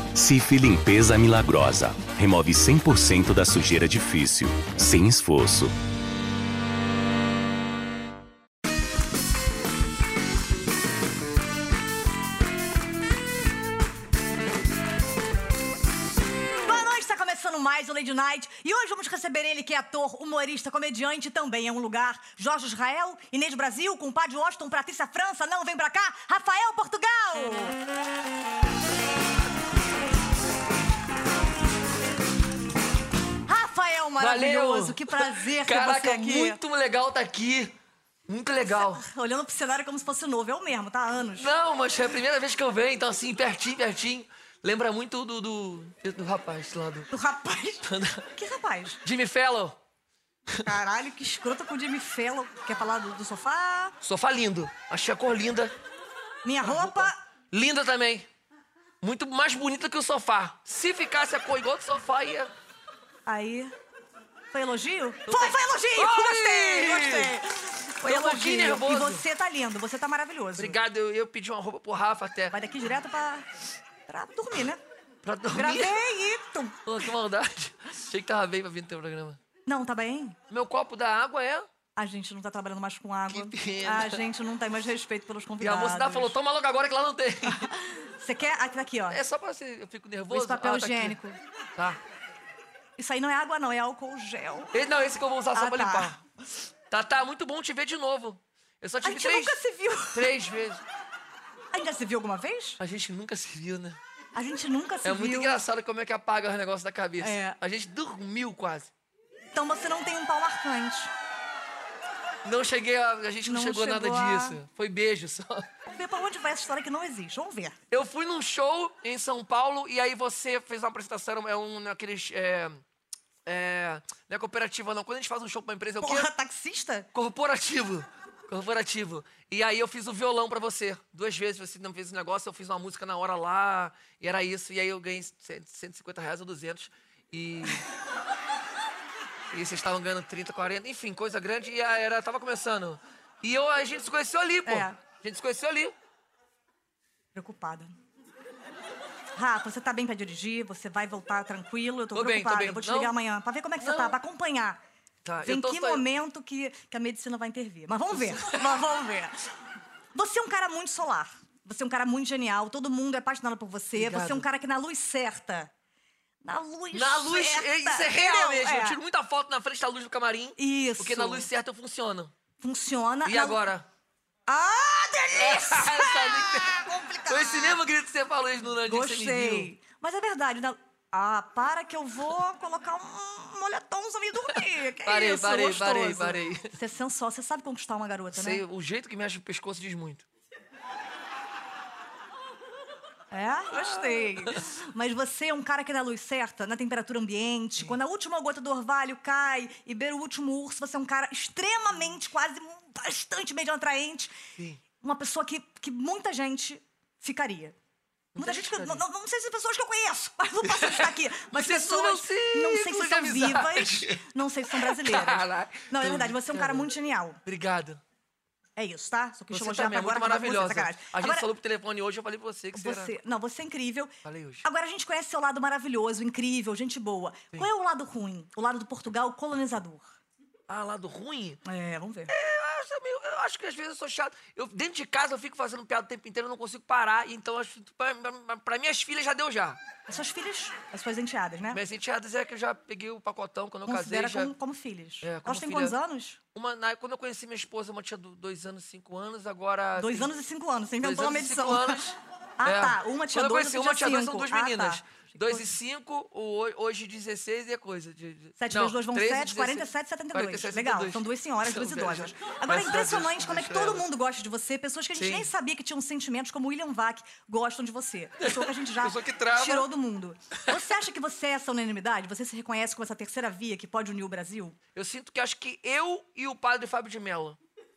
Cif Limpeza Milagrosa. Remove 100% da sujeira difícil, sem esforço. Mais o Lady Night. E hoje vamos receber ele, que é ator, humorista, comediante, também é um lugar. Jorge Israel, Inês Brasil, compadre Washington, Patrícia França, não vem pra cá, Rafael Portugal! Rafael maravilhoso, valeu. Que prazer ter Caraca, você aqui. muito legal estar aqui. Muito legal. Olhando pro cenário como se fosse novo, é o mesmo, tá há anos. Não, mas é a primeira vez que eu venho, então assim, pertinho. Lembra muito do rapaz lá do... Do rapaz? Que rapaz? Jimmy Fallon. Caralho, que escrota com o Jimmy Fallon. Quer falar do sofá? Sofá lindo. Achei a cor linda. Minha roupa? Linda também. Muito mais bonita que o sofá. Se ficasse a cor igual do sofá, ia... Aí... Foi elogio? Foi elogio! Gostei! Foi Tô um pouquinho nervoso. E você tá lindo, você tá maravilhoso. Obrigado, eu pedi uma roupa pro Rafa até. Vai daqui direto pra dormir, né? Pra dormir? Gravei e... Pô, que maldade. Achei que tava bem pra vir no teu programa. Não, tá bem? Meu copo da água é... A gente não tá trabalhando mais com água. Que pena. A gente não tem mais respeito pelos E a convidados. moça da falou, toma logo agora que lá não tem. Você quer? Ah, tá aqui, ó. É só pra você, eu fico nervoso. Esse papel tá higiênico. Aqui. Tá. Isso aí não é água, não. É álcool gel. Não, esse que eu vou usar só pra tá. limpar. Tá, muito bom te ver de novo. Eu só A tive gente nunca se viu. 3 vezes. A gente já se viu alguma vez? A gente nunca se viu, né? A gente nunca se viu. É muito engraçado como é que apaga os negócios da cabeça. É. A gente dormiu quase. Então você não tem um pau marcante. Não cheguei a gente não chegou nada disso. Foi beijo só. Vamos ver pra onde vai essa história que não existe. Vamos ver. Eu fui num show em São Paulo e aí você fez uma apresentação, naqueles... não é cooperativa, não. Quando a gente faz um show pra uma empresa, é o quê? Porra, taxista? Corporativo. E aí eu fiz o violão pra você. 2 vezes você não fez esse negócio, eu fiz uma música na hora lá, e era isso. E aí eu ganhei R$150 ou 200. E vocês estavam ganhando 30, 40, enfim, coisa grande. E tava começando. E a gente se conheceu ali, pô. É. A gente se conheceu ali. Preocupada. Rafa, você tá bem pra dirigir? Você vai voltar tranquilo? Eu tô Tô preocupada. bem. Eu vou te ligar amanhã pra ver como é que você tá, pra acompanhar. Tá, Em que momento que a medicina vai intervir. Mas vamos ver. Você é um cara muito solar. Você é um cara muito genial. Todo mundo é apaixonado por você. Obrigado. Você é um cara que na luz certa... Na luz, isso é real mesmo. Eu tiro muita foto na frente da luz do camarim. Isso. Porque na luz certa eu funciono. Funciona. E agora? Ah, delícia! Complicado. Foi esse mesmo grito que você falou isso no dia que você me viu. Gostei. Mas é verdade. Para que eu vou colocar um moletomzão e dormir. Que Parei, isso, parei. Você é sensual. Você sabe conquistar uma garota, Sei, né? o jeito que mexe o pescoço diz muito. É? Gostei. Mas você é um cara que na luz certa, na temperatura ambiente, quando a última gota do orvalho cai e beira o último urso, você é um cara extremamente, quase bastante meio atraente. Sim. Uma pessoa que muita gente ficaria. Muita gente que... Não sei se pessoas que eu conheço, mas não posso estar aqui. Mas pessoas... Não sei se são vivas, não sei se são brasileiras. Caraca. Não, é verdade, você é um cara muito genial. Obrigado. É isso, tá? Só quis Você elogiar também é agora. muito maravilhosa. Você, A gente falou pro telefone hoje, eu falei pra você que você... Não, você é incrível. Falei hoje. Agora a gente conhece seu lado maravilhoso, incrível, gente boa. Sim. Qual é o lado ruim? O lado do Portugal colonizador. Ah, lado ruim? Vamos ver. Eu acho que às vezes eu sou chato. Dentro de casa eu fico fazendo piada o tempo inteiro, eu não consigo parar. Então, pra minhas filhas já deu já. As suas filhas, as suas enteadas, né? Minhas enteadas é que eu já peguei o pacotão quando eu Considera casei. como filhas. Elas têm quantos anos? Quando eu conheci minha esposa, uma tinha 2 anos e 5 anos, agora... 2 anos e 5 anos, você inventou uma medição. 2 anos e 5 anos. Tá. Uma tinha 2, outra tinha 5. Quando eu conheci uma tinha 2, são 2 meninas. Tá. 2 e 5, hoje 16 e é coisa. 7 vezes 2 vão 7, 47, 72. 47, Legal, 72. são 2 senhoras, 2 idosas. Agora é impressionante como é que todo mundo gosta de você. Pessoas que a gente nem sabia que tinham sentimentos, como William Vac, gostam de você. Pessoa que a gente já tirou do mundo. Você acha que você é essa unanimidade? Você se reconhece como essa terceira via que pode unir o Brasil? Eu sinto que acho que eu e o padre Fábio de Mello.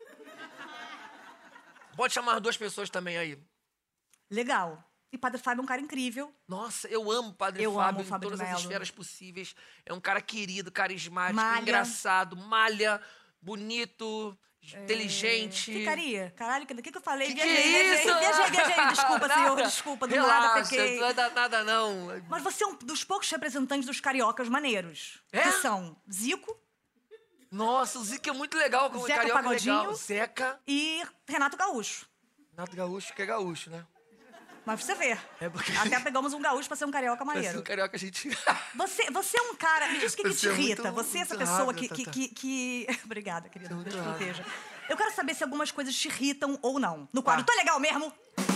Pode chamar 2 pessoas também aí. Legal. E Padre Fábio é um cara incrível. Nossa, eu amo o Padre Fábio em todas as esferas possíveis. É um cara querido, carismático, engraçado, malha, bonito, inteligente. Ficaria. Caralho, o que eu falei? Que é isso? Viajei. Desculpa, senhor. Desculpa, do nada pequei. Não vai dar nada, não. Mas você é um dos poucos representantes dos cariocas maneiros. É? Que são Zico. Nossa, o Zico é muito legal. Como Zeca carioca Pagodinho. legal. Zeca. E Renato Gaúcho. Renato Gaúcho, que é gaúcho, né? Mas pra você ver. É porque... Até pegamos um gaúcho pra ser um carioca maneiro. Pra ser um carioca, a gente... Você é um cara... Me diz o que te irrita. muito, você é essa muito pessoa rápido, que... Obrigada, querida. Muito Deus te rápido. proteja. Eu quero saber se algumas coisas te irritam ou não. No quadro, tô legal mesmo?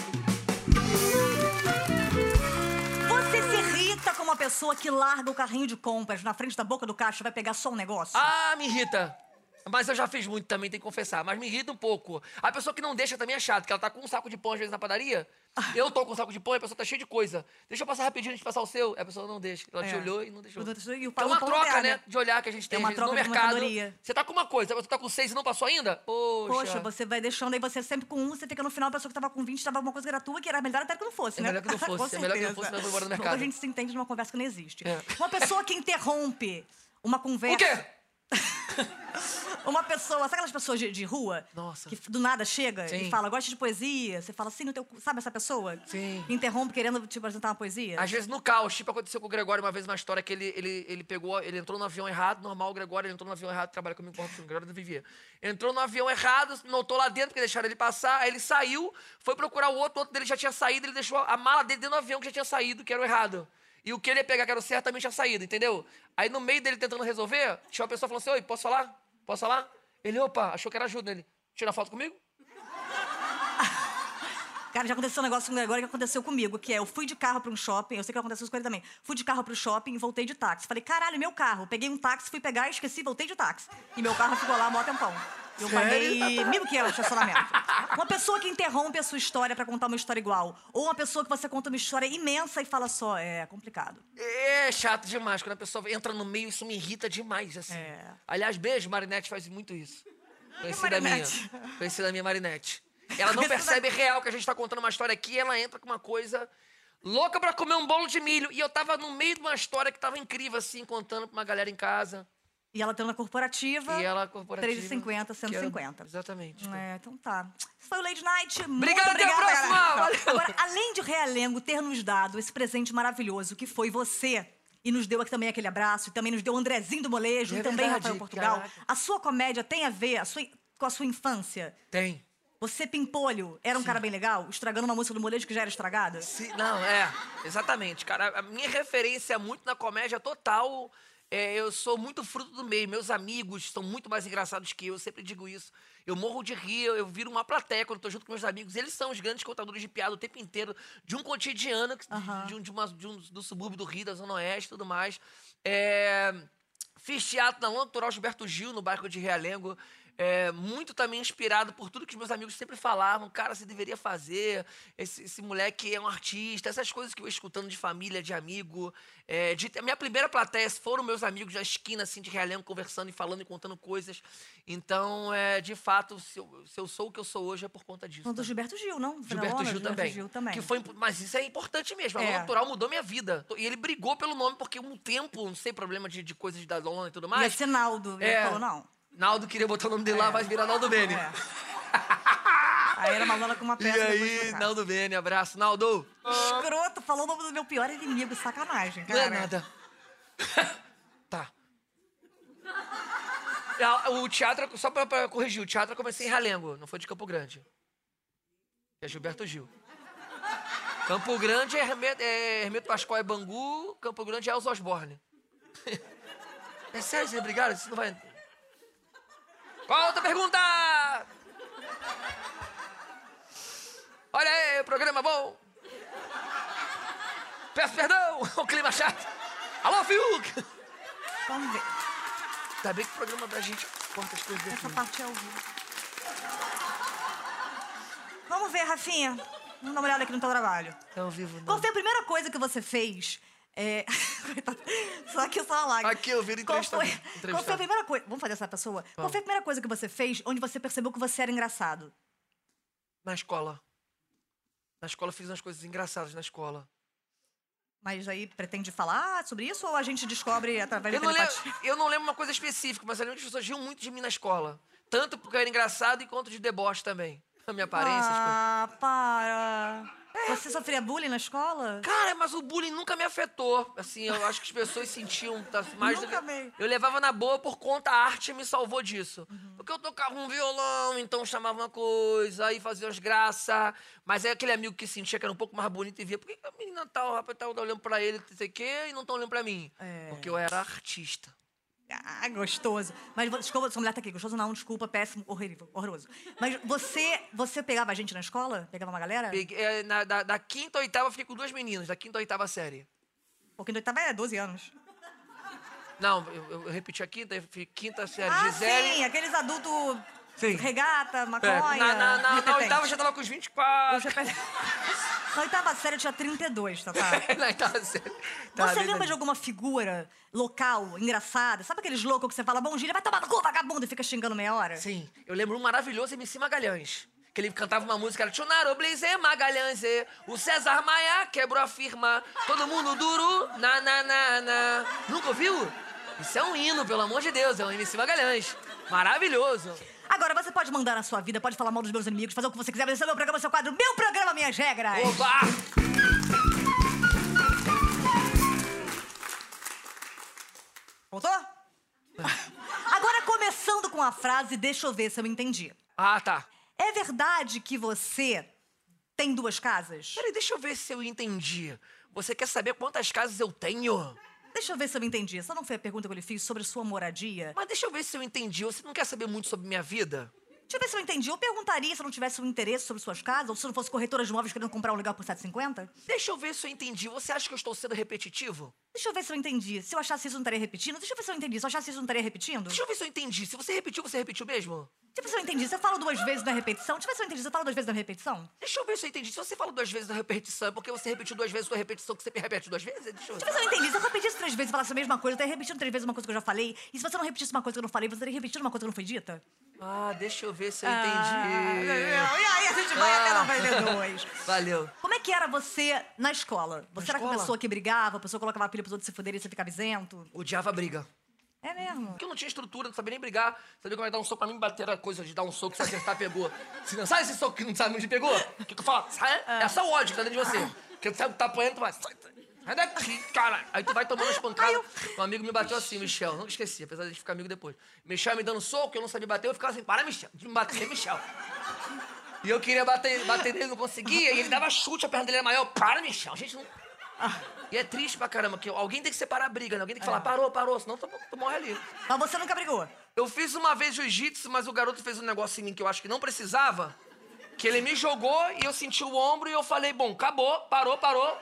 Você se irrita com uma pessoa que larga o carrinho de compras na frente da boca do caixa e vai pegar só um negócio? Ah, me irrita. Mas eu já fiz muito também, tem que confessar. Mas me irrita um pouco. A pessoa que não deixa também é chata, que ela tá com um saco de pão às vezes na padaria. Eu tô com um saco de pão e a pessoa tá cheia de coisa. Deixa eu passar rapidinho, a gente passar o seu. A pessoa não deixa. Ela te olhou e não deixou. E o É uma pão troca, pega. né? De olhar que a gente tem. É uma Às vezes, troca no de mercado. mercadoria. Você tá com uma coisa, você tá com 6 e não passou ainda? Poxa, você vai deixando aí, você sempre com um, você fica no final, a pessoa que tava com 20 tava uma coisa que era tua, que era melhor até que não fosse, né? Melhor que não fosse. Com É melhor que não certeza. fosse, mas eu vou embora do Logo mercado. a gente se entende numa conversa que não existe. É. Uma pessoa que interrompe uma conversa... O quê? Uma pessoa, sabe aquelas pessoas de rua? Nossa. Que do nada chega Sim. e fala, gosta de poesia? Você fala assim no teu... Sabe essa pessoa? Sim. Que interrompe querendo te apresentar uma poesia? Às vezes no caos, tipo aconteceu com o Gregório uma vez, uma história que ele entrou no avião errado, normal, o Gregório, ele entrou no avião errado, trabalha comigo com o Gregório do Vivier. Entrou no avião errado, notou lá dentro, porque deixaram ele passar, aí ele saiu, foi procurar o outro dele já tinha saído, ele deixou a mala dele dentro do avião que já tinha saído, que era o errado. E o que ele ia pegar, que era o certo, também tinha saído, entendeu? Aí no meio dele tentando resolver, tinha uma pessoa falando assim, oi, posso falar? Posso falar? Ele, opa, achou que era ajuda nele. Tira foto comigo? Cara, já aconteceu um negócio agora que aconteceu comigo, que é, eu fui de carro pra um shopping, eu sei que aconteceu isso com ele também. Fui de carro pro shopping e voltei de táxi. Falei, caralho, meu carro. Peguei um táxi, fui pegar, esqueci, voltei de táxi. E meu carro ficou lá mó tempão. Eu paguei R$1.500 de estacionamento. Uma pessoa que interrompe a sua história pra contar uma história igual. Ou uma pessoa que você conta uma história imensa e fala só, é complicado. É chato demais. Quando a pessoa entra no meio, isso me irrita demais, assim. É. Aliás, beijo, Marinette faz muito isso. Conhecida Marinette? minha. Conhecida minha Marinette. Ela não percebe real que a gente tá contando uma história aqui, ela entra com uma coisa louca pra comer um bolo de milho. E eu tava no meio de uma história que tava incrível, assim, contando pra uma galera em casa. E ela tendo a corporativa, E ela corporativa. 3,50, 150. Exatamente. Então tá. Esse foi o Lady Night. Obrigado, Muito até a obrigada, próxima! galera. Valeu! Agora, além de Realengo ter nos dado esse presente maravilhoso que foi você, e nos deu aqui também aquele abraço, e também nos deu o Andrezinho do Molejo, É e também verdade, Rafael Portugal, caraca. a sua comédia tem a ver com a sua infância? Tem. Você, Pimpolho, era um cara bem legal, estragando uma música do Molejo que já era estragada? Não, exatamente, cara. A minha referência muito na comédia total, eu sou muito fruto do meio. Meus amigos são muito mais engraçados que eu sempre digo isso. Eu morro de rir, eu viro uma plateia quando tô junto com meus amigos. Eles são os grandes contadores de piada o tempo inteiro, de um cotidiano, do subúrbio do Rio, da Zona Oeste e tudo mais. Fiz teatro na Natural Gilberto Gil, no bairro de Realengo. Muito também inspirado por tudo que os meus amigos sempre falavam. Cara, você deveria fazer. Esse moleque é um artista. Essas coisas que eu ia escutando de família, de amigo. A minha primeira plateia foram meus amigos da esquina, assim, de Realengo, conversando e falando e contando coisas. Então, de fato, se eu sou o que eu sou hoje, é por conta disso. Do Gilberto Gil, não? Gilberto Gil também. Mas isso é importante mesmo. A Lona Natural mudou minha vida. E ele brigou pelo nome, porque um tempo, não sei, problema de coisas da Lona e tudo mais. Ia ser Naldo. Ele falou, não. Naldo queria botar o nome dele lá, vai virar Naldo Bene. Aí era uma Lona com uma peça. E aí, Naldo Bene, abraço. Naldo! Escroto, falou o nome do meu pior inimigo, sacanagem, cara. Não é nada. Tá. O teatro, só pra corrigir, o teatro eu comecei em Realengo, não foi de Campo Grande. É Gilberto Gil. Campo Grande é Hermeto Pascoal e Bangu, Campo Grande é Elza Osborne. É sério, vocês brigaram? Isso não vai... Qual a outra pergunta? Olha aí, programa bom. Peço perdão, o clima chato. Alô, Fiuk! Vamos ver. Tá bem que o programa da gente corta as coisas daqui. Essa parte é ao vivo. Vamos ver, Rafinha. Vamos dar uma olhada aqui no teu trabalho. É ao vivo, não. Qual foi a primeira coisa que você fez? Só que só uma lágrima. Aqui eu viro entrevistado. Qual foi a primeira coisa... Vamos fazer essa pessoa? Qual foi a primeira coisa que você fez onde você percebeu que você era engraçado? Na escola. Na escola eu fiz umas coisas engraçadas na escola. Mas aí pretende falar sobre isso ou a gente descobre através da Eu não lembro uma coisa específica, mas eu lembro que as pessoas riam muito de mim na escola. Tanto porque eu era engraçado, quanto de deboche também. A minha aparência, para. Você sofria bullying na escola? Cara, mas o bullying nunca me afetou. Assim, eu acho que as pessoas sentiam mais do que... Eu levava na boa por conta, a arte me salvou disso. Porque eu tocava um violão, então chamava uma coisa, aí fazia umas graças. Mas é aquele amigo que sentia que era um pouco mais bonito e via, por que a menina tal, o rapaz tá olhando pra ele, não sei o quê, e não tão olhando pra mim? Porque eu era artista. Ah, gostoso. Mas, desculpa, sua mulher tá aqui. Gostoso não, desculpa, péssimo, horrível, horroroso. Mas você pegava a gente na escola? Pegava uma galera? Da quinta a oitava eu fiquei com 2 meninas, da quinta a oitava série. Pô, quinta a oitava é 12 anos. Não, eu repeti a quinta, eu fui quinta série, Ah, Gisele. sim, aqueles adultos... Sim. Regata, maconha... Na oitava eu já tava com os 24. Na oitava série eu tinha 32, tá? Na oitava série. Você lembra de alguma figura local, engraçada? Sabe aqueles loucos que você fala, bom dia, vai tomar no cu, vagabundo, e fica xingando meia hora? Sim. Eu lembro um maravilhoso MC Magalhães. Que ele cantava uma música, era Tchunaro Blazer Magalhães, o César Maia quebrou a firma, todo mundo duro, na. Nunca ouviu? Isso é um hino, pelo amor de Deus, é um MC Magalhães. Maravilhoso. Agora, você pode mandar na sua vida, pode falar mal dos meus inimigos, fazer o que você quiser, mas esse é o meu programa, seu quadro, meu programa, minhas regras. Opa! Voltou? Agora, começando com a frase, deixa eu ver se eu entendi. Ah, tá. É verdade que você tem 2 casas? Peraí, deixa eu ver se eu entendi. Você quer saber quantas casas eu tenho? Deixa eu ver se eu entendi. Essa não foi a pergunta que eu lhe fiz sobre sua moradia? Mas deixa eu ver se eu entendi. Você não quer saber muito sobre minha vida? Deixa eu ver se eu entendi. Eu perguntaria se eu não tivesse um interesse sobre suas casas, ou se eu não fosse corretora de imóveis querendo comprar um lugar por R$7,50? Deixa eu ver se eu entendi. Você acha que eu estou sendo repetitivo? Deixa eu ver se eu entendi. Se eu achasse isso, eu não estaria repetindo? Deixa eu ver se eu entendi. Se eu achasse isso, eu não estaria repetindo? Deixa eu ver se eu entendi. Se você repetiu mesmo? Deixa eu ver se eu entendi. Você fala 2 vezes na repetição? Deixa eu ver se eu entendi. Você fala 2 vezes na repetição? Deixa eu ver se eu entendi. Se você fala 2 vezes na repetição, é porque você repetiu 2 vezes sua repetição que você me repete 2 vezes? Deixa eu ver se eu entendi. Se eu repetisse 3 vezes e falasse a mesma coisa, eu estaria repetindo 3 vezes uma coisa que eu já falei. E se você não repetisse uma coisa que eu não falei, você estaria repetindo uma coisa que não foi dita? Ah, deixa eu ver se eu entendi. E aí a gente vai até 92. Valeu. Como é que era você na escola? Você era aquela pessoa que brigava, a pessoa colocava a pilha pros outros se fuderem e você ficava isento? Odiava a briga. É mesmo? Porque eu não tinha estrutura, não sabia nem brigar. Sabia como é dar um soco pra mim, bater a coisa de dar um soco, se acertar, pegou. Se não sabe esse soco que não sabe onde pegou? O que eu falo? É só o ódio que tá dentro de você. Porque tu sabe que tá apanhando, tu vai... Sai daqui, cara. Aí tu vai tomando as pancadas. Um amigo me bateu assim, Michel. Nunca esqueci, apesar de a gente ficar amigo depois. Michel me dando soco, eu não sabia bater, eu ficava assim, para, Michel. De me bater, Michel. E eu queria bater nele, não conseguia. E ele dava chute, a perna dele era maior. Para, Michel. A gente não... E é triste pra caramba, que alguém tem que separar a briga, né? Alguém tem que falar, parou, senão tu morre ali. Mas você nunca brigou? Eu fiz uma vez jiu-jitsu, mas o garoto fez um negócio em mim que eu acho que não precisava. Que ele me jogou e eu senti o ombro e eu falei, bom, acabou, parou.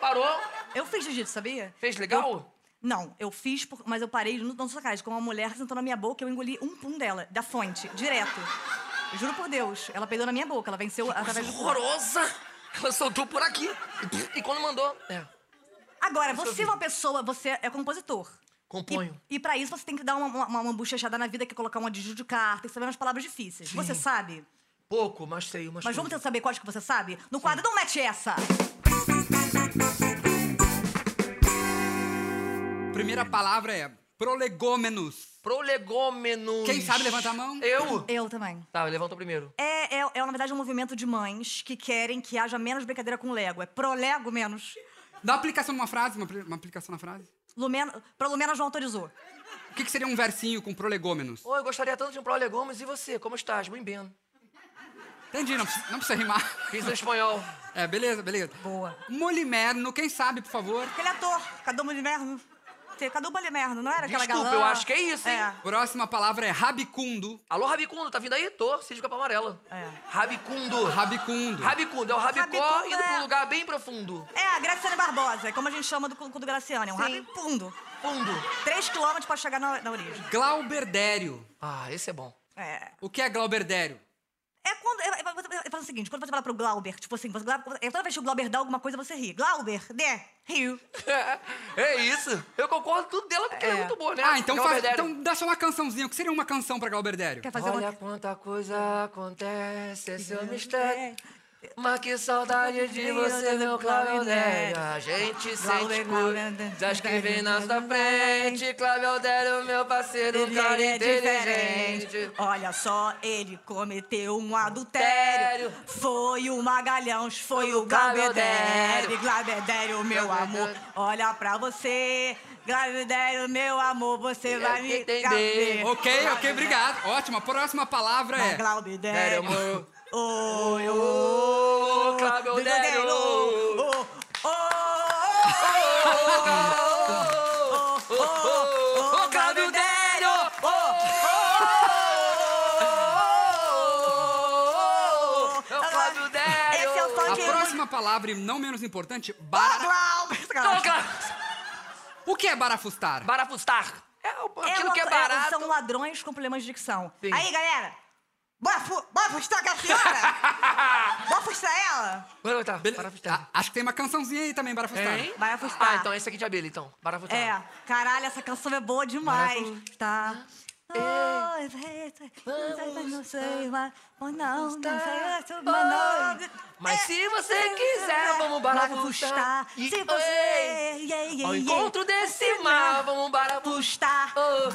Eu fiz jiu-jitsu, sabia? Fez legal? Não, eu fiz, mas eu parei no sacanagem. Com uma mulher que sentou na minha boca, eu engoli um pum dela, da fonte, direto. Eu juro por Deus, ela peidou na minha boca, ela venceu através do... Horrorosa! Ela soltou por aqui. E quando mandou... Agora, você é uma pessoa, você é compositor. Componho. E pra isso você tem que dar uma bochechada na vida, que é colocar um adjunto de carta, tem que saber umas palavras difíceis. Sim. Você sabe? Pouco, mas sei umas Mas vamos tentar saber quais que você sabe? No quadro, não mete essa! Primeira palavra é prolegômenos. Prolegômenos. Quem sabe levanta a mão? Eu também. Tá, levanta primeiro. Na verdade, um movimento de mães que querem que haja menos brincadeira com Lego. É prolego menos. Dá uma aplicação numa frase, uma aplicação na frase. Lumena não autorizou. O que seria um versinho com prolegômenos? Eu gostaria tanto de um prolegômenos. E você, como estás? Muito bem. Entendi, não precisa rimar. Fiz no espanhol. Beleza. Boa. Molimerno, quem sabe, por favor? Aquele ator, Cadu Molimerno. Cadu Molimerno, não era aquela galã? Desculpa, eu acho que é isso, hein? Próxima palavra é rabicundo. Alô, Rabicundo, tá vindo aí? Tô, Cid Capa Amarela. Rabicundo. Rabicundo. Rabicundo, é o Rabicó indo pra um lugar bem profundo. A Graciane Barbosa, é como a gente chama do Graciane, é um rabicundo. Fundo. 3 quilômetros pra chegar na origem. Glauberdério. Ah, esse é bom. O que é glauberdério? Eu falo o seguinte, quando você fala pro Glauber, tipo assim, toda vez que o Glauber dá alguma coisa, você ri. Glauber, riu. É isso. Eu concordo tudo dela, porque ela é muito boa, né? Então dá só uma cançãozinha. O que seria uma canção pra Glauberdério? Quer fazer Olha quanta coisa acontece, esse é o mistério. Mas que saudade de você, meu Claudério. A gente sente coisas que vem na sua frente. Claudério, meu parceiro, cara inteligente. Olha só, ele cometeu um adultério. Foi o Magalhães, foi o Glaubedério. Glaubedério, meu amor, olha pra você. Glaubedério, meu amor, você vai me entender. Ok, obrigado. Ótimo, a próxima palavra é... Glaubedério, amor. Oi, Glaubedério. A próxima palavra, e não menos importante, O que é barafustar? Barafustar. É aquilo que é barato. São ladrões com problemas de dicção. Sim. Aí, galera, bora fustar aquela senhora? Bora fustar ela? Bora fustar. Acho que tem uma cançãozinha aí também, barafustar. Barafustar. Ah, então esse aqui de abelha, então. Barafustar. É, caralho, essa canção é boa demais. Tá. Mas se você quiser, vamos barafustar. Se você... Ao encontro desse mar, vamos barafustar.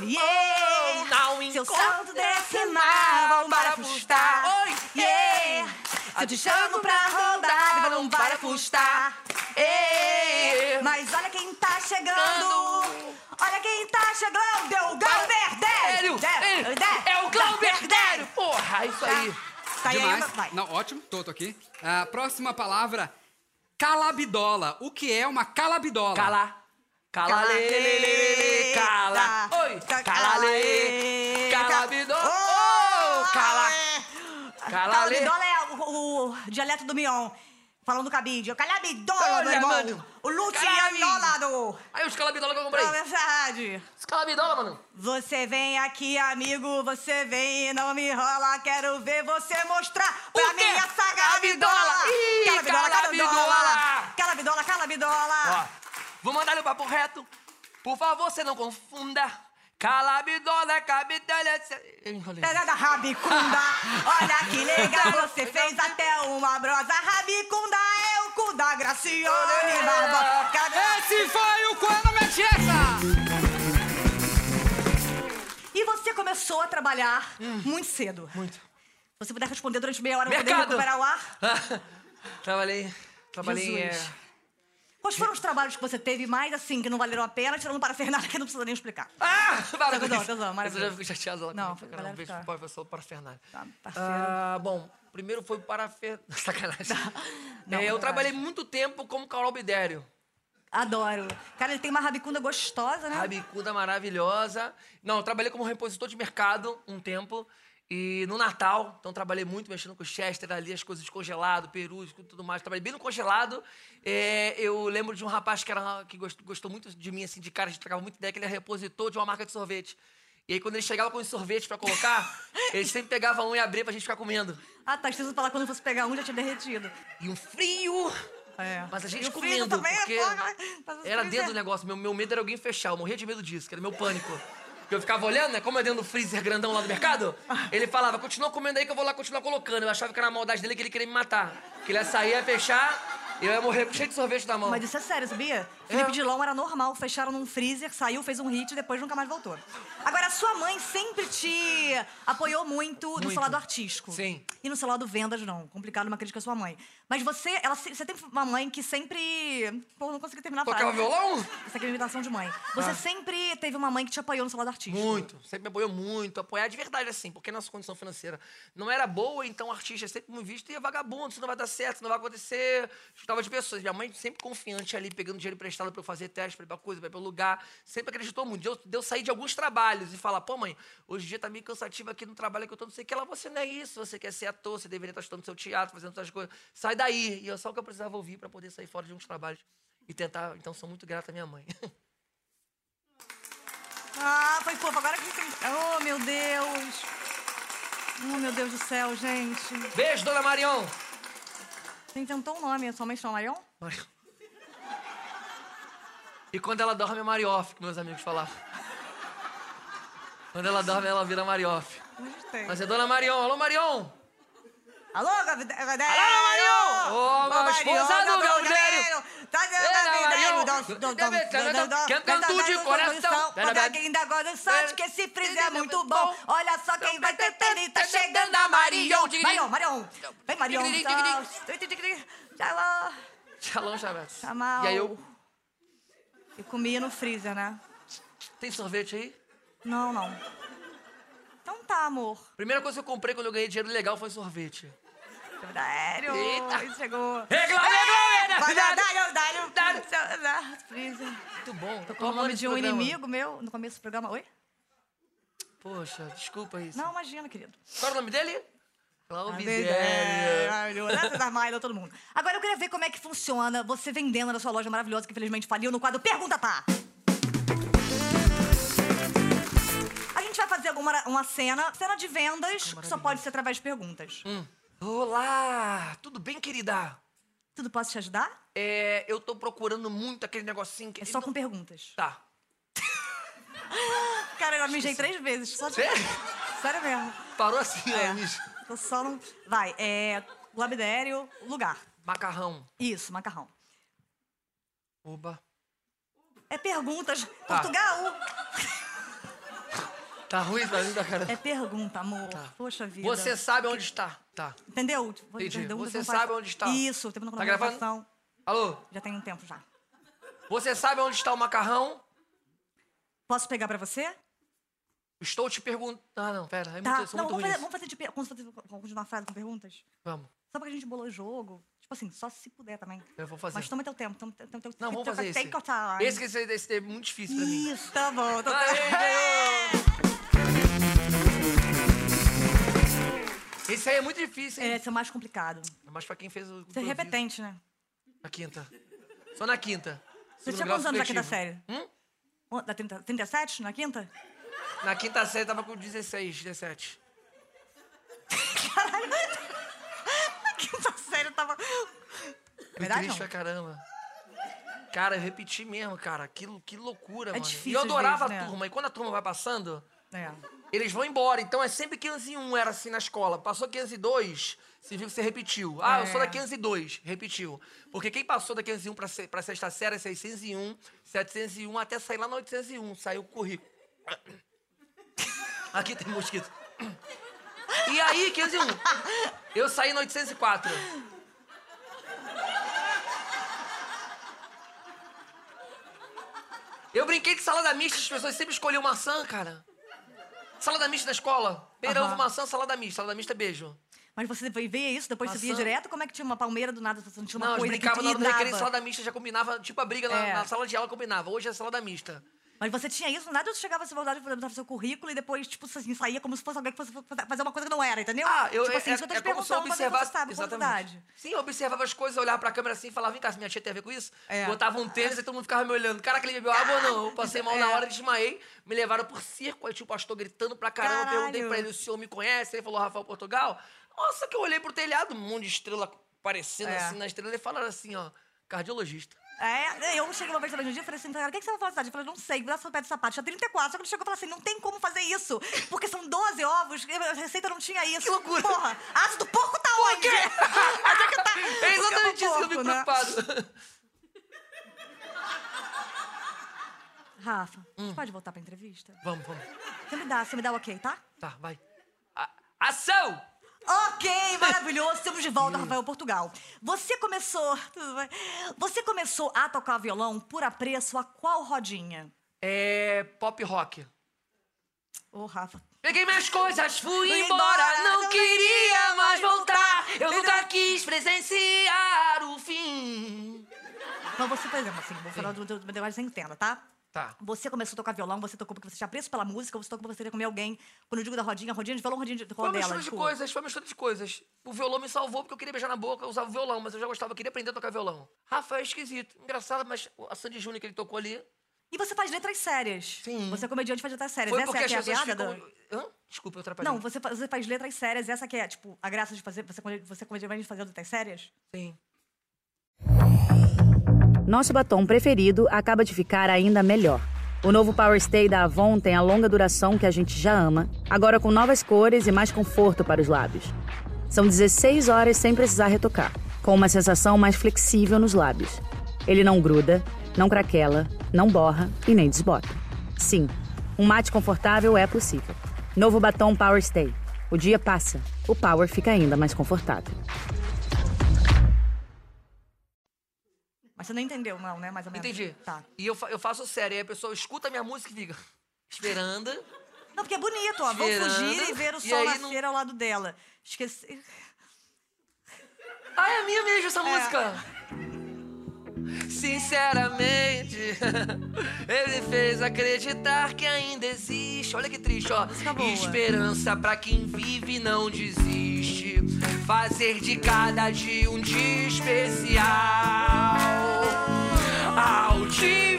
Se eu salto desse mar, vamos barafustar. Se eu te chamo pra rodar, vamos barafustar. Mas olha quem tá chegando. Olha quem tá chegando, é o Glauberdério! É o Glauberdério! Porra, isso aí. Tá Demais. aí, vai. Não, ótimo, tô aqui. A próxima palavra, calabidola. O que é uma calabidola? Cala, lê, cala. Oi, cala, lê, calabidola. Cala, Calabidola é o dialeto do Mion. Falando do cabide. O calabidola, meu irmão. Mano. O Luciano. Aí os calabidola que eu comprei. É verdade. Os calabidola, mano. Você vem aqui, amigo, você vem e não me enrola. Quero ver você mostrar pra mim essa calabidola. Calabidola. Ó, vou mandar o papo reto. Por favor, você não confunda. Calabidola, cabidela... Eu enrolei. Da rabicunda. Olha que legal, você fez até uma brosa. Rabicunda é o cu da Graciane Barbosa. Esse foi o Quando Mete Essa! E você começou a trabalhar muito cedo. Muito. Se você puder responder durante meia hora, eu vou Mercado. poder recuperar o ar. Trabalhei Jesus. Quais foram os trabalhos que você teve mais, assim, que não valeram a pena, tirando o parafernália, que não precisa nem explicar? Para com isso. Eu já fico chateado lá. Não, comigo. Um beijo pro professor parafernália. Tá, parceiro. Bom, primeiro foi o parafernália. Sacanagem. Não, eu trabalhei muito tempo como Glaubedério. Adoro. Cara, ele tem uma rabicunda gostosa, né? Rabicunda maravilhosa. Não, eu trabalhei como repositor de mercado um tempo. E no Natal, então trabalhei muito mexendo com o Chester ali, as coisas de congelado, perus, tudo mais. Trabalhei bem no congelado. Eu lembro de um rapaz que gostou muito de mim, assim, de cara, a gente trocava muita ideia, que ele era repositor de uma marca de sorvete. E aí, quando ele chegava com os sorvetes pra colocar, ele sempre pegava um e abria pra gente ficar comendo. Ah, tá. Esqueci de falar, quando fosse pegar um, já tinha derretido. E um frio! Mas a gente comendo, também porque era dentro dentro do negócio. Meu medo era alguém fechar, eu morria de medo disso, que era meu pânico. Porque eu ficava olhando, né? Como é dentro do freezer grandão lá do mercado, ele falava, continua comendo aí que eu vou lá continuar colocando. Eu achava que era a maldade dele, que ele queria me matar. Que ele ia sair, ia fechar, e eu ia morrer cheio de sorvete na mão. Mas isso é sério, sabia? Felipe Dilon era normal, fecharam num freezer, saiu, fez um hit e depois nunca mais voltou. Agora, sua mãe sempre te apoiou muito no seu lado artístico. Sim. E no seu lado vendas, não. Complicado uma crítica à sua mãe. Mas você teve uma mãe que sempre... Pô, não consegui terminar a frase. Tocava violão? Isso aqui é uma imitação de mãe. Você sempre teve uma mãe que te apoiou no seu lado artístico. Muito. Sempre me apoiou muito. Apoiar de verdade, assim. Porque nossa condição financeira não era boa, então o artista é sempre muito visto e é vagabundo. Isso não vai dar certo, isso não vai acontecer. Estava de pessoas. Minha mãe sempre confiante ali, pegando dinheiro emprestado pra eu fazer teste, pra ir pra coisa, pra ir pra lugar. Sempre acreditou muito. De eu sair de alguns trabalhos e falar, pô, mãe, hoje em dia tá meio cansativo aqui no trabalho que eu tô, não sei o que lá. Você não é isso. Você quer ser ator, você deveria estar estudando seu teatro, fazendo essas coisas. Sai daí. E eu só o que eu precisava ouvir pra poder sair fora de uns trabalhos e tentar. Então, sou muito grata à minha mãe. Ah, foi fofo. Agora que você... Oh, meu Deus. Oh, meu Deus do céu, gente. Beijo, dona Marion. Você inventou um nome. Sua mãe chama Marion? Marion. E quando ela dorme é Marioff, que meus amigos falavam. Quando ela dorme, ela vira Marioff. Mas é dona Marion. Alô, Marion. Alô, Gavidério! Alô, Marinho! Ô, esposa do Gavidério! Cantando de coração! Ainda agora sorte que esse freezer é muito bom! Olha só quem vai ter ele, tá chegando a Marion! Marion! Vem, Marion! Shalom, Shabbat. E aí eu comia no freezer, né? Tem sorvete aí? Não. Então tá, amor. Primeira coisa que eu comprei quando eu ganhei dinheiro legal foi sorvete. Sério? Eita! Chegou. Freezer. Muito bom. Tô com o nome de um inimigo meu no começo do programa. Oi? Poxa, desculpa isso. Não, imagina, querido. Qual é o nome dele? Todo mundo. Agora eu queria ver como é que funciona você vendendo na sua loja maravilhosa, que infelizmente faliu, no quadro Pergunta Tá. A gente vai fazer uma cena de vendas, que só pode ser através de perguntas. Olá! Tudo bem, querida? Tudo, posso te ajudar? Eu tô procurando muito aquele negocinho que... É só com perguntas. Tá. Cara, eu mijei 3 vezes. Sério? Sério mesmo. Parou assim, mijo. Tô só não... Vai, Labidério, lugar. Macarrão. Isso, macarrão. Oba. É perguntas. Tá. Portugal. Tá ruim pra mim da cara. É pergunta, amor. Tá. Poxa vida. Você sabe onde está. Tá. Entendeu? Entendi. Você sabe onde está. Isso, temos tá gravando? Alô? Já tem um tempo já. Você sabe onde está o macarrão? Posso pegar pra você? Estou te perguntando... Ah, não, pera. É tá. muito, não, vamos continuar a frase com perguntas? Vamos. Só porque a gente bolou o jogo. Tipo assim, só se puder também. Eu vou fazer. Mas toma teu tempo. Não, vamos fazer esse. Esse é muito difícil pra mim. Isso, tá bom. Esse aí é muito difícil, hein? Esse é o mais complicado. É mais pra quem fez o... Você é repetente, né? Na quinta. Só na quinta. Você tinha quantos anos na quinta série? Da 37? Na quinta? Na quinta série tava com 16, 17. Caralho. Na quinta série tava... É verdade, triste pra caramba. Cara, eu repeti mesmo, cara. Que loucura, mano. Difícil, e eu adorava vezes, a turma. E quando a turma vai passando, É. Eles vão embora. Então é sempre 501, era assim na escola. Passou 502, você viu que você repetiu. Ah, eu sou da 502, repetiu. Porque quem passou da 501 pra sexta série é 601, 701, até sair lá na 801. Saiu o currículo. Aqui tem mosquito. E aí, 501, eu saí na 804. Eu brinquei de salada mista, as pessoas sempre escolhiam maçã, cara. Salada mista na escola. Beira, ovo, maçã, salada mista. Salada mista, beijo. Mas você via isso, depois maçã. Você via direto? Como é que tinha uma palmeira do nada? Você não tinha uma coisa que brincava na hora do recreio, salada mista já combinava, tipo a briga na sala de aula combinava. Hoje é salada mista. Mas você tinha isso, nada, você chegava, você voltava o seu currículo e depois, tipo, assim, saía como se fosse alguém que fosse fazer uma coisa que não era, entendeu? Ah, tipo assim, isso eu tô te como se eu observasse... Exatamente. Sim, eu observava as coisas, olhava pra câmera assim e falava, vem cá, se minha tia tem a ver com isso? Botava um tênis e todo mundo ficava me olhando. Cara, que ele bebeu água ou não? Eu passei mal na hora, desmaiei, me levaram por circo, aí tinha o pastor gritando pra caramba, eu perguntei pra ele, o senhor me conhece? Ele falou, Rafael Portugal. Nossa, que eu olhei pro telhado, um monte de estrela aparecendo assim na estrela, e falaram assim, ó, cardiologista. Eu cheguei uma vez também no dia e falei assim, cara, o que você vai falar cidade? Eu falei, não sei, braço no pé de sapato, tinha 34, só que ele chegou e falou assim, não tem como fazer isso, porque são 12 ovos, a receita não tinha isso. Que loucura. Porra, asa do porco tá onde? Onde é que tá? É exatamente isso que eu fico preocupado. Rafa, a gente pode voltar pra entrevista? Vamos. Você me dá o ok, tá? Tá, vai. Ação! Ok, maravilhoso. Estamos de volta, Rafael Portugal. Você começou a tocar violão por apreço a qual rodinha? Pop rock. Ô, Rafa. Peguei minhas coisas, fui embora, não queria mais voltar. Eu nunca quis presenciar o fim. Então você, por exemplo, assim, vou falar do negócio que você entenda, tá? Tá. Você começou a tocar violão, você tocou porque você tinha apreço pela música, ou você tocou porque você queria comer alguém. Quando eu digo da rodinha de violão, rodinha de rodela. Foi uma mistura de coisas. O violão me salvou porque eu queria beijar na boca, eu usava o violão, mas eu já gostava, eu queria aprender a tocar violão. Rafa é esquisito. Engraçado, mas a Sandy Júnior que ele tocou ali... E você faz letras sérias. Sim. Você é comediante e faz letras sérias. Foi essa porque é a piada? Desculpa, eu atrapalhei. Não, você faz letras sérias, essa que é, tipo, a graça de fazer... Você é comediante fazer letras sérias? Sim. Nosso batom preferido acaba de ficar ainda melhor. O novo Power Stay da Avon tem a longa duração que a gente já ama, agora com novas cores e mais conforto para os lábios. São 16 horas sem precisar retocar, com uma sensação mais flexível nos lábios. Ele não gruda, não craquela, não borra e nem desbota. Sim, um mate confortável é possível. Novo batom Power Stay. O dia passa, o Power fica ainda mais confortável. Mas você não entendeu, não, né? Mais ou menos. Entendi. Tá. E eu faço sério, aí a pessoa escuta a minha música e fica esperando. Não, porque é bonito, ó. Vou fugir e ver o sol nascer ao lado dela. Esqueci. Ah, é minha mesmo essa música. Sinceramente, ele fez acreditar que ainda existe. Olha que triste, ó. Esperança pra quem vive e não desiste. Fazer de cada dia um dia especial. Ao te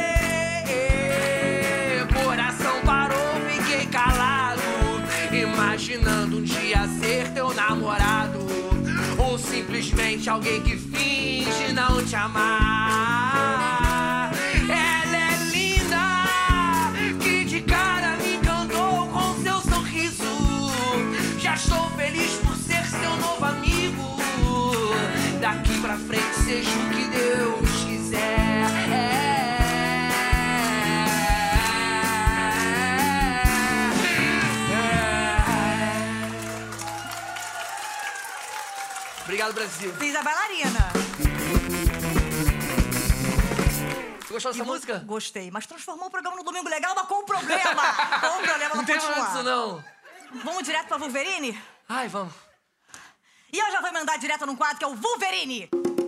ver, coração parou, fiquei calado, imaginando um dia ser teu namorado, ou simplesmente alguém que finge não te amar. Ela é linda, que de cara me encantou com seu sorriso. Já estou feliz por ser seu novo amigo. Daqui pra frente seja o que Deus quiser. Obrigado, Brasil. Fiz a bailarina. Você gostou dessa música? Gostei, mas transformou o programa no Domingo Legal, mas qual o problema? Qual o problema não continuar? Isso não. Vamos direto pra Wolverine? Ai, vamos. E eu já vou mandar direto num quadro que é o Wolverine.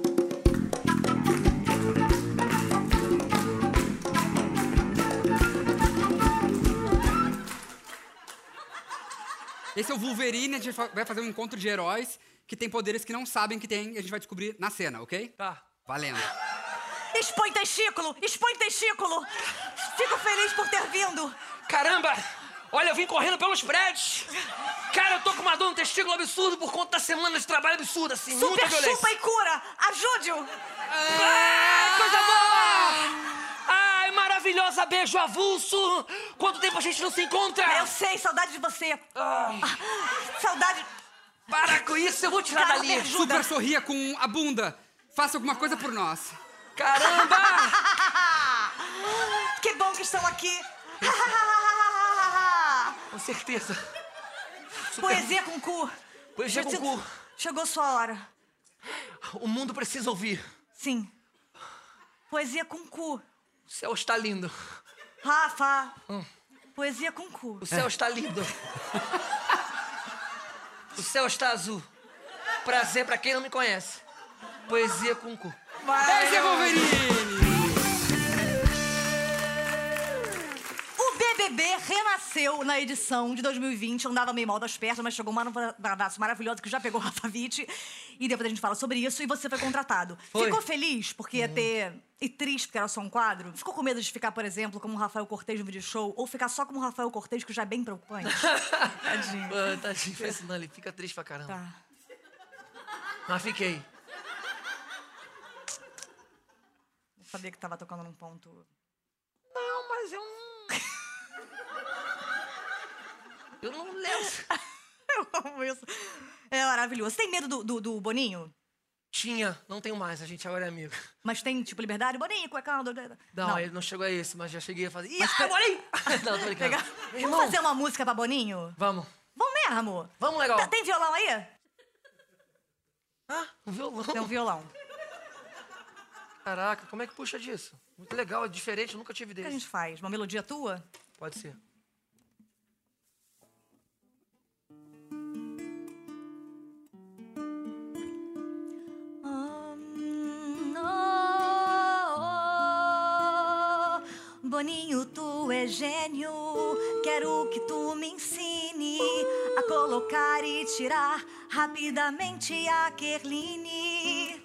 Esse é o Wolverine, a gente vai fazer um encontro de heróis que tem poderes que não sabem que tem e a gente vai descobrir na cena, ok? Tá. Valendo. Expõe testículo! Expõe testículo! Fico feliz por ter vindo. Caramba! Olha, eu vim correndo pelos prédios. Cara, eu tô com uma dor no testículo absurdo por conta da semana de trabalho absurda, assim. Super muita violência. chupa e cura! Ajude-o! Ai, coisa boa! Ai, maravilhosa, beijo avulso! Quanto tempo a gente não se encontra? Eu sei, saudade de você. Ai. Saudade... Para com isso, eu vou tirar Cara, dali. Super sorria com a bunda. Faça alguma coisa por nós. Caramba! Que bom que estão aqui. Com certeza. Poesia com cu. Poesia com cu. Chegou sua hora. O mundo precisa ouvir. Sim. Poesia com cu. O céu está lindo. Rafa. Poesia com cu. O céu está lindo. O céu está azul. Prazer pra quem não me conhece. Poesia com cu. Esse é Wolverine! O BBB renasceu na edição de 2020. Andava meio mal das pernas, mas chegou uma abraço maravilhosa que já pegou o Rafa Witt. E depois a gente fala sobre isso. E você foi contratado. Foi. Ficou feliz porque ia ter... E triste porque era só um quadro? Ficou com medo de ficar, por exemplo, como o Rafael Cortez no vídeo show? Ou ficar só como o Rafael Cortez, que já é bem preocupante? Tadinho. Tadinho, foi ensinando, ele fica triste pra caramba. Tá. Mas fiquei. Eu sabia que tava tocando num ponto... Não, mas eu não... Eu não lembro. Eu amo isso. É maravilhoso. Você tem medo do Boninho? Tinha, não tenho mais, a gente agora é amigo. Mas tem, tipo, liberdade? Boninho, cuecão... Não, ele não chegou a esse, mas já cheguei a fazer... Ih, Mas Boninho! Não, tô brincando. Vamos fazer uma música pra Boninho? Vamos. Vamos mesmo? Vamos, legal. Tem violão aí? Ah, um violão. Tem um violão. Caraca, como é que puxa disso? Muito legal, é diferente, eu nunca tive O que a desse. gente faz? Uma melodia tua? Pode ser. Boninho, tu é gênio. Quero que tu me ensine a colocar e tirar rapidamente a Kerline.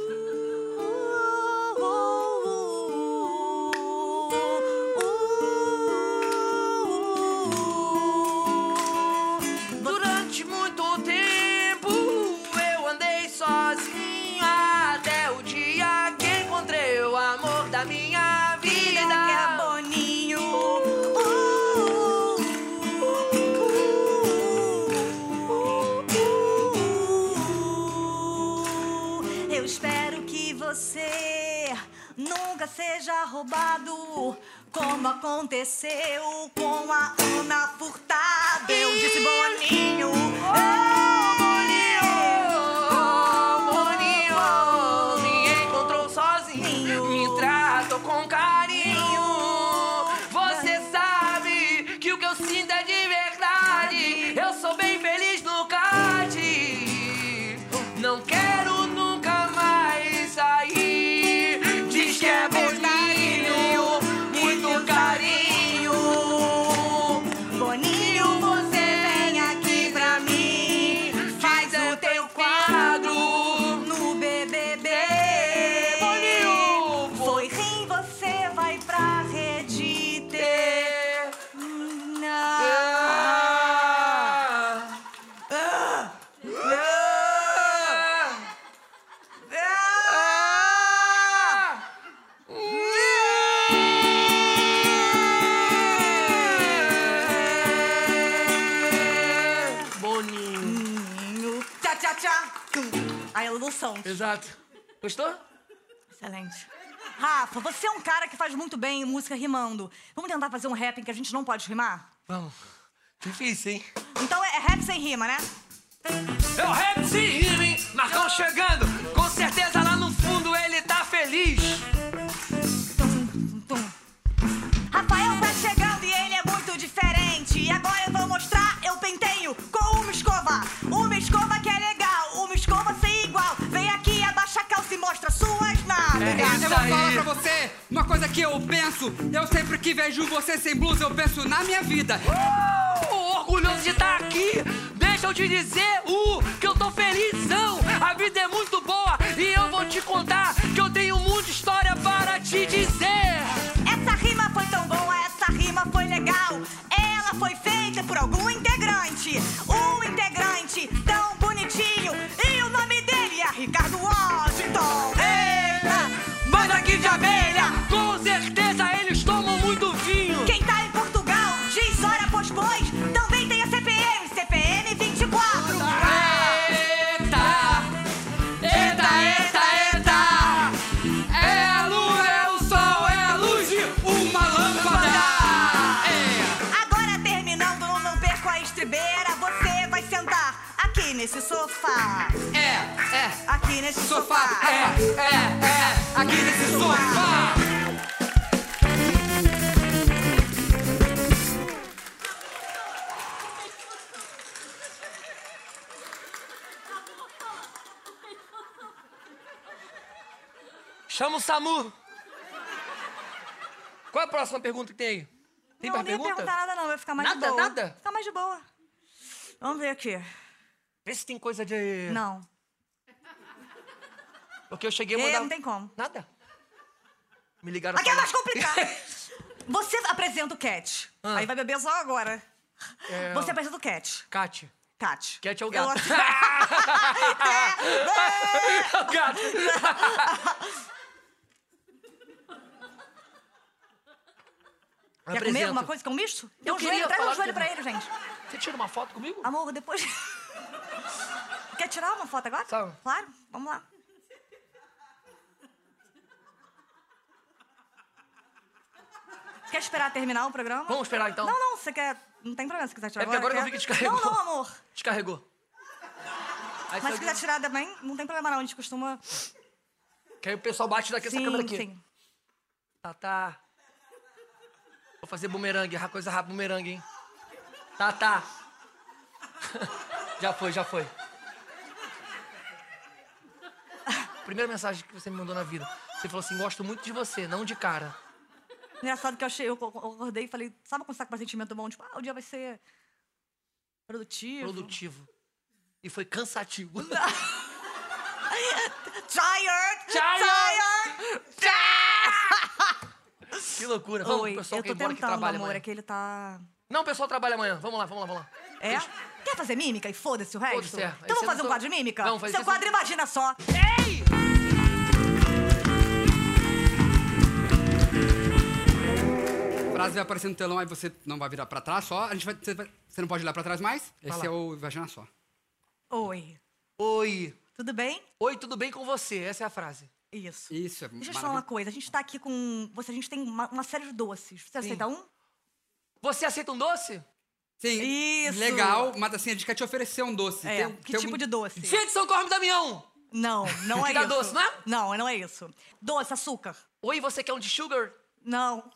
Durante muito tempo eu andei sozinho até o dia que encontrei o amor da minha vida. Que é Boninho. seja roubado, como aconteceu com a Ana Furtado. Eu disse Boninho, Boninho, me encontrou sozinho, me tratou com carinho. Você sabe que o que eu sinto é de verdade. Eu sou bem feliz no kart. Não quero nunca mais sair. Diz que é Boninho, muito carinho. Boninho, você vem aqui pra mim, faz o teu quadro no BBB. Boninho, foi rim, você vai pra Rede T. Boninho. Tchá, tchá, tchá. A evolução. Exato. Gostou? Excelente. Rafa, você é um cara que faz muito bem música rimando. Vamos tentar fazer um rap em que a gente não pode rimar? Vamos. Difícil, hein? Então é rap sem rima, né? É o rap sem rima, hein? Marcão chegando. Com certeza lá no fundo ele tá feliz. Rafael tá chegando e ele é muito diferente. E agora eu vou mostrar, eu penteio com uma escova. Uma escova que é legal, uma escova sem igual. Vem aqui, abaixa a calça e mostra suas nádegas. Eu vou falar pra você uma coisa que eu penso. Eu sempre que vejo você sem blusa, eu penso na minha vida. Orgulhoso de estar aqui. Deixa eu te dizer, que eu tô felizão. A vida é muito boa e eu vou te contar que eu tenho muita história para te dizer. Essa rima foi tão boa, essa rima foi legal. Ela foi feita por algum integrante. Um integrante tão bonitinho. E o nome dele é Ricardo Washington. Eita, mas aqui de abelha, com certeza eles tomam muito vinho. Quem tá em Portugal, diz hora após pois, também tem a CPM, CPM 24. É a lua, é o sol, é a luz de uma lâmpada. Agora terminando, não perco a estribeira. Você vai sentar aqui nesse sofá. Aqui nesse sofá. Aqui nesse sofá. Chama o SAMU. Qual é a próxima pergunta que tem aí? Tem Não, mais nem ia pergunta? perguntar nada não, vai ficar mais de Nada, boa. nada? Ficar mais de boa. Vamos ver aqui. Vê se tem coisa de... Não. Porque eu cheguei a mandar... Não tem como. Nada. Me ligaram... Aqui é mais falando- complicado. Você apresenta o Cat. Aí vai beber só agora. Você apresenta o Cat. Cat. Cat. Cat é o gato. É o gato. Quer comer alguma coisa? Quer um misto? Tem um joelho, traz um joelho pra ele, gente. Você tira uma foto comigo? Amor, depois... Quer tirar uma foto agora? Tá. Claro, vamos lá. Quer esperar terminar o programa? Vamos esperar, então. Não, você quer... Não tem problema se quiser tirar É porque agora que eu vi que descarregou. Não, amor. Descarregou. Aí Mas se quiser tirar também, não tem problema não. A gente costuma... Que aí o pessoal bate daqui essa câmera aqui. Sim. Tá. Vou fazer bumerangue, coisa rápida, bumerangue, hein? Tá. Já foi. Primeira mensagem que você me mandou na vida. Você falou assim, gosto muito de você, não de cara. Engraçado que eu acordei e falei, sabe quando você tá com um sentimento bom? Tipo, o dia vai ser produtivo. E foi cansativo. Tired. Que loucura. Vamos, Oi, pessoal eu que tô embora que tentando, trabalha amor, amanhã. é que ele tá... Não, o pessoal trabalha amanhã. Vamos lá. É? Quer fazer mímica e foda-se o resto? Foda-se, é. Então vamos fazer um tô- quadro de mímica? Vamos fazer Seu isso. quadro imagina só. Ei! A frase vai aparecer no telão, aí você não vai virar pra trás só. Você não pode olhar pra trás mais. Esse é o Imagina Só. Oi. Oi. Tudo bem? Oi, tudo bem com você? Essa é a frase. Isso. Isso, é Deixa eu te falar uma coisa. A gente tá aqui com... A gente tem uma série de doces. Você aceita um? Você aceita um doce? Sim. Isso. Legal, mas assim, a gente quer te oferecer um doce. Que tipo de doce? Gente, São Cosme e Damião! Não é Que dá isso. doce, não é? Não é isso. Doce, açúcar. Oi, você quer um de sugar? Não.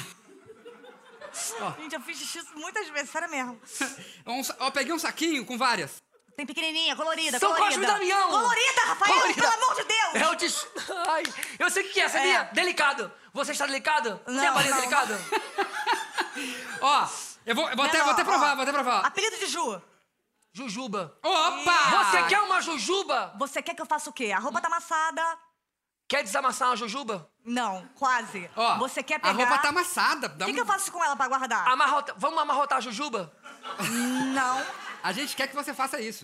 Gente, eu fiz xixi muitas vezes, sério mesmo. Eu peguei um saquinho com várias. Tem pequenininha, colorida, São colorida. Cosme e Damião! Colorida, Rafael, Colorida. pelo amor de Deus! É o de... Ai, eu sei o que é, sabia? Delicado. Você está delicado? Tem a balinha delicada? Ó, eu vou até provar. Apelido de Ju. Jujuba. Opa! Você quer uma jujuba? Você quer que eu faça o quê? A roupa tá amassada. Quer desamassar uma jujuba? Não, quase. Ó, você quer pegar... a roupa tá amassada. O que eu faço com ela pra guardar? Vamos amarrotar a jujuba? Não. A gente quer que você faça isso.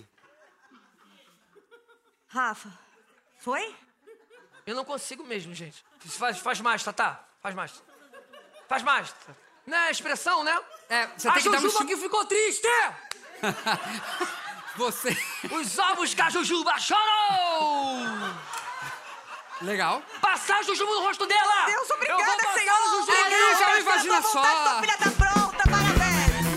Rafa, foi? Eu não consigo mesmo, gente. Faz mais, Tatá. Faz mais. Faz mais. Não é expressão, né? Você a tem que dar jujuba que ficou triste! Você... Os ovos que a jujuba chorou! Legal. Passar a jujuba no rosto dela! Deus, Eu obrigada, vou passar Senhor! a jujuba. Aí, já imagina só. Sua filha tá pronta, parabéns!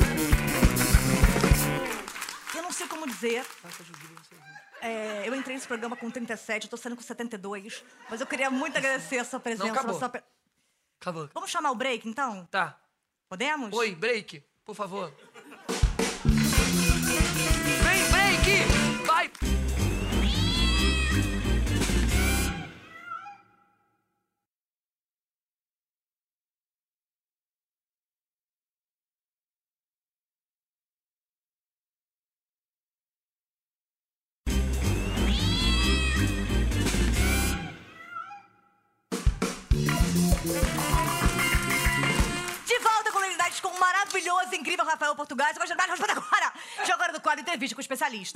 Eu não sei como dizer. Eu entrei nesse programa com 37, eu tô saindo com 72. Mas eu queria muito agradecer a sua presença. Não, acabou. a Acabou. Vamos chamar o break, então? Tá. Podemos? Oi, break, por favor. Vem, break! Vai! De volta com comunidades com o maravilhoso, incrível Rafael Portugal. Você gosta de mais? Responda agora! Chega agora do quadro Entrevista com o Especialista.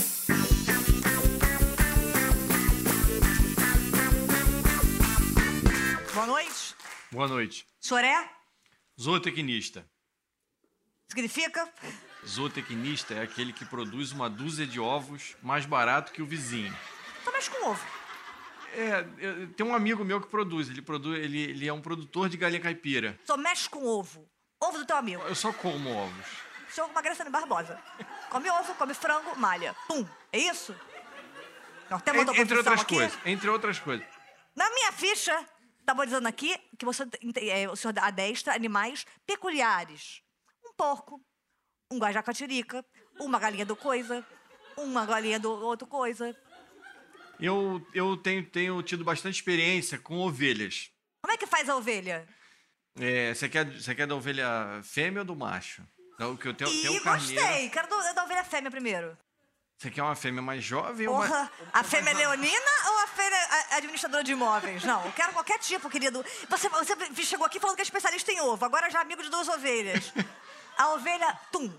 Boa noite. Boa noite. O senhor é? Zootecnista. Significa? Zootecnista é aquele que produz uma dúzia de ovos mais barato que o vizinho. Só mexe com ovo. Tem um amigo meu que produz. Ele é um produtor de galinha caipira. Só mexe com ovo. Ovo do teu amigo. Eu só como ovos. O senhor é uma Graciane Barbosa. Come ovo, come frango, malha. Pum. É isso? Nós temos outra Entre profissão outras aqui. coisas. Entre outras coisas. Na minha ficha, estava dizendo aqui que o senhor adestra animais peculiares. Um porco, um guajacatirica, uma galinha do coisa, uma galinha do outro coisa. Eu tenho tido bastante experiência com ovelhas. Como é que faz a ovelha? Você quer da ovelha fêmea ou do macho? Então, que eu tenho um carneiro. Gostei. Quero da ovelha fêmea primeiro. Você quer uma fêmea mais jovem ou Porra, a fêmea é leonina ou a fêmea é administradora de imóveis? Não, eu quero qualquer tipo, querido. Você chegou aqui falando que é especialista em ovo, agora já é amigo de duas ovelhas. A ovelha, tum.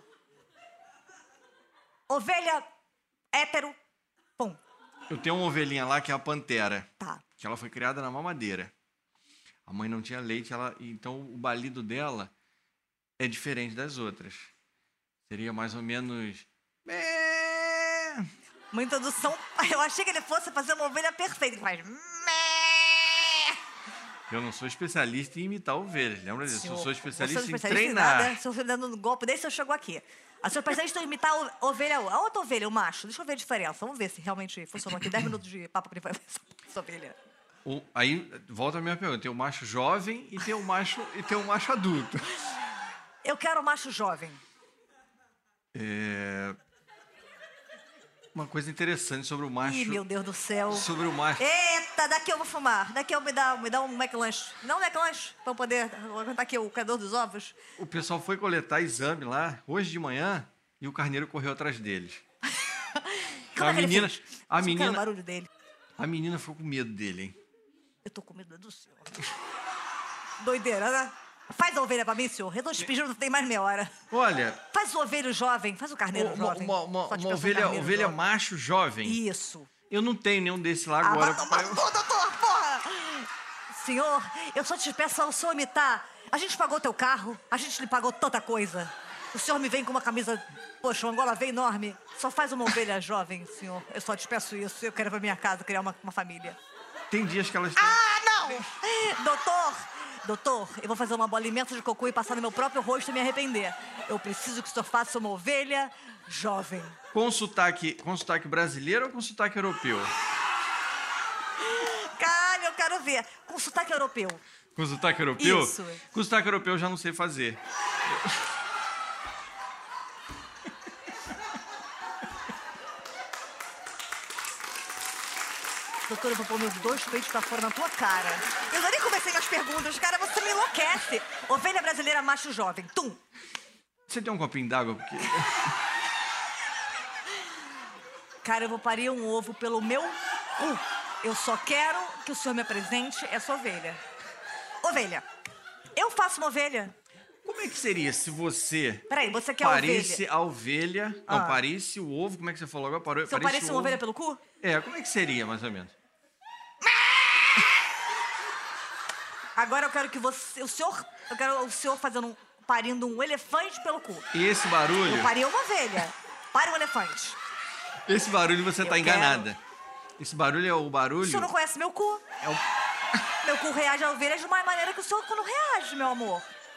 Ovelha hétero, pum. Eu tenho uma ovelhinha lá que é a Pantera. Tá. Que ela foi criada na mamadeira. A mãe não tinha leite, então o balido dela é diferente das outras. Seria mais ou menos... Uma introdução... Eu achei que ele fosse fazer uma ovelha perfeita. Mas... Eu não sou especialista em imitar ovelhas, lembra disso? Eu sou especialista em especialista treinar. Nada, se você dando um golpe desde que você chegou aqui. A sua especialista em imitar a ovelha... A outra ovelha, o macho. Deixa eu ver a diferença. Vamos ver se realmente funcionou aqui. 10 minutos de papo com essa ovelha. Aí, volta a minha pergunta. Tem o macho jovem e tem o macho adulto. Eu quero o macho jovem. Uma coisa interessante sobre o macho... Ih, meu Deus do céu. Sobre o macho... Eita, daqui eu vou fumar. Daqui eu me dá um McLanche. Me dá um McLanche pra eu poder aguentar aqui o criador dos ovos. O pessoal foi coletar exame lá, hoje de manhã, e o carneiro correu atrás deles. Como é que ele fez? A Só quero menina... o barulho dele. A menina ficou com medo dele, hein? Eu tô com medo do senhor. Doideira, né? Faz a ovelha pra mim, senhor. Eu tô te pedindo, não tem mais meia hora. Olha... Faz o ovelho jovem, faz o carneiro jovem. Uma Só te peço ovelha jovem. macho jovem. Isso. Eu não tenho nenhum desse lá agora. Doutor, porra! Senhor, eu só te peço ao senhor imitar. A gente pagou teu carro, a gente lhe pagou tanta coisa. O senhor me vem com uma camisa, poxa, uma gola bem enorme. Só faz uma ovelha jovem, senhor. Eu só te peço isso. Eu quero ir pra minha casa, criar uma família. Tem dias que elas têm... Ah, não! Doutor, eu vou fazer uma bola imensa de cocô e passar no meu próprio rosto e me arrepender. Eu preciso que o senhor faça uma ovelha jovem. Com sotaque brasileiro ou com sotaque europeu? Cara, eu quero ver. Com sotaque europeu. Com sotaque europeu? Isso. Com sotaque europeu eu já não sei fazer. Doutor, eu vou pôr meus 2 peitos pra fora na tua cara. Eu nem comecei minhas perguntas, cara, você me enlouquece. Ovelha brasileira macho jovem, tum. Você tem um copinho d'água? Porque... Cara, eu vou parir um ovo pelo meu cu. Eu só quero que o senhor me apresente essa ovelha. Ovelha, eu faço uma ovelha. Como é que seria se você... Peraí, você quer parisse ovelha? a ovelha... Não, parisse o ovo, como é que você falou agora? Se eu parisse uma ovelha pelo cu? É, como é que seria, mais ou menos? Agora eu quero que eu quero o senhor parindo um elefante pelo cu. E esse barulho... Eu parei uma ovelha. Pare um elefante. Esse barulho você tá enganada. Esse barulho é o barulho... O senhor não conhece meu cu. É o... Meu cu reage a ovelha de uma maneira que o senhor não reage, meu amor.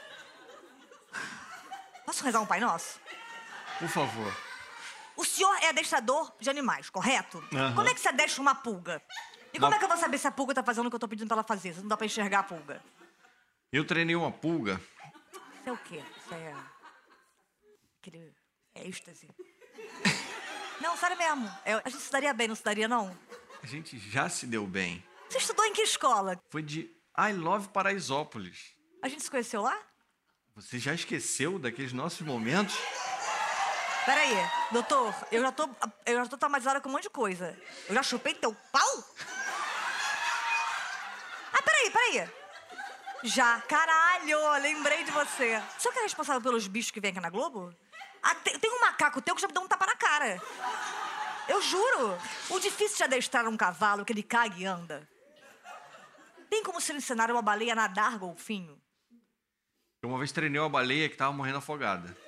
Posso rezar um Pai Nosso? Por favor. O senhor é adestrador de animais, correto? Uhum. Como é que você adestra uma pulga? E como é que eu vou saber se a pulga tá fazendo o que eu tô pedindo pra ela fazer? Se não dá pra enxergar a pulga. Eu treinei uma pulga. Isso é o quê? Isso é... aquele... êxtase. Não, sério mesmo. A gente se daria bem, não se daria, não? A gente já se deu bem. Você estudou em que escola? Foi de I Love Paraisópolis. A gente se conheceu lá? Você já esqueceu daqueles nossos momentos? Peraí, doutor, eu já tô traumatizada com um monte de coisa. Eu já chupei teu pau? Ah, peraí. Já, caralho, lembrei de você. O senhor que é responsável pelos bichos que vêm aqui na Globo? Ah, tem um macaco teu que já me deu um tapa na cara. Eu juro. O difícil de adestrar um cavalo que ele caga e anda. Tem como se ensinar uma baleia a nadar, golfinho? Eu uma vez treinei uma baleia que tava morrendo afogada.